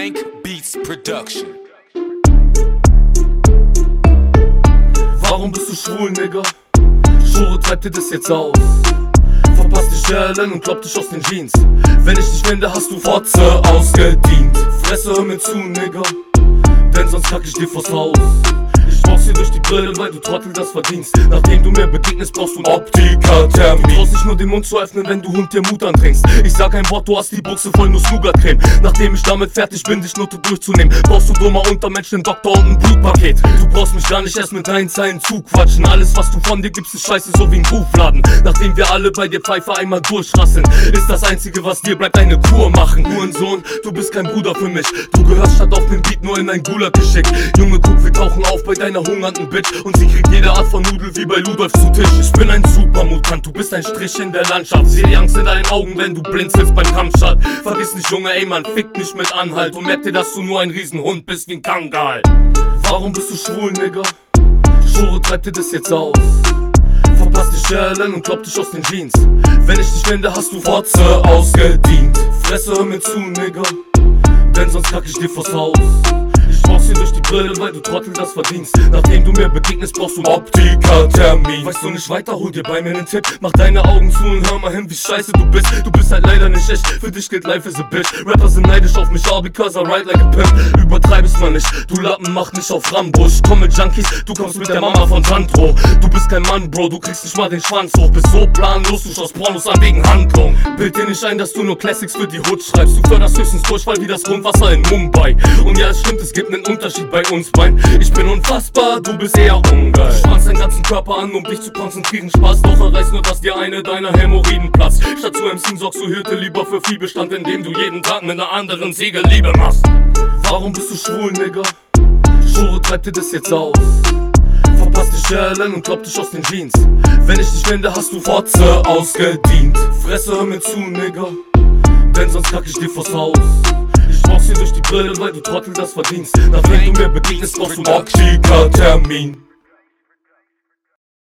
Frank Beats Production. Warum bist du schwul, Nigga? Schure treibt dir das jetzt aus. Verpasst die Stellen und kloppt dich aus den Jeans. Wenn ich dich finde, hast du Fotze ausgedient. Fresse, hör mir zu, Nigga, denn sonst kack ich dir vors Haus. Ich brauch's dir durch die Brille, weil du Trottel das verdienst. Nachdem du mir begegnest, brauchst du einen Optiker-Termin. Du brauchst nicht nur den Mund zu öffnen, wenn du Hund dir Mut andrängst. Ich sag kein Wort, du hast die Buchse voll Nuss-Nougat-Creme. Nachdem ich damit fertig bin, dich Note durchzunehmen, brauchst du dummer Untermensch, einen Doktor und ein Blutpaket. Du brauchst mich gar nicht erst mit deinen Zeilen zuquatschen. Alles, was du von dir gibst, ist scheiße, so wie ein Buchladen. Nachdem wir alle bei dir Pfeife einmal durchrasseln, ist das einzige, was dir bleibt, eine Kur machen. Hurensohn, du bist kein Bruder für mich. Du gehörst statt auf den Beat nur in ein Gulag geschickt. Junge, guck, wir tauchen auf bei deiner hungernden Bitch und sie kriegt jede Art von Nudel wie bei Ludolf zu Tisch. Ich bin ein Supermutant, du bist ein Strich in der Landschaft. Seh die Angst in deinen Augen, wenn du blinzelst beim Kampfstart. Vergiss nicht, Junge, ey Mann, fick nicht mit Anhalt und merk dir, dass du nur ein Riesenhund bist wie ein Kangal. Warum bist du schwul, Nigga? Schure treibt dir das jetzt aus. Verpasst die Stellen und kloppt dich aus den Jeans. Wenn ich dich finde, hast du Fotze ausgedient. Fresse, hör mir zu, Nigga, denn sonst kack ich dir vors Haus. Ich brauch's dir durch die Brille, weil du Trottel das verdienst. Nachdem du mir begegnest, brauchst du einen Optiker-Termin. Weißt du nicht weiter, hol dir bei mir einen Tipp. Mach deine Augen zu und hör mal hin, wie scheiße du bist. Du bist halt leider nicht echt, für dich gilt life as a bitch. Rapper sind neidisch auf mich, all because I ride like a pimp. Übertreib es mal nicht, du Lappen, mach nicht auf Rambo. Ich komm mit Junkies, du kommst mit der Mama von Sandro. Du bist kein Mann, Bro, du kriegst nicht mal den Schwanz hoch. Bist so planlos, du schaust Pornos an wegen Handlung. Bild dir nicht ein, dass du nur Classics für die Hood schreibst. Du förderst höchstens Durchfall wie das Grundwasser in Mumbai. Und ja, es stimmt, es gibt einen Unterschied bei uns beiden. Ich bin unfassbar, du bist eher ungeil. Du spannst deinen ganzen Körper an, um dich zu konzentrieren. Spaß, doch erreichst nur, dass dir eine deiner Hämorrhoiden platzt. Statt zu MC'n sorgst du Hirte lieber für Viehbestand, indem du jeden Tag mit einer anderen Ziege Liebe machst. Warum bist du schwul, Nigga? Schure treibt dir das jetzt aus. Verpasst die Stellen und kloppt dich aus den Jeans. Wenn ich dich finde, hast du Fotze ausgedient. Fresse, hör mir zu, Nigga, denn sonst kack ich dir vors Haus. Ich brauch's dir durch die Brille, weil du Trottel das verdienst. Nachdem du mir begegnest, brauchst du einen Optiker-Termin.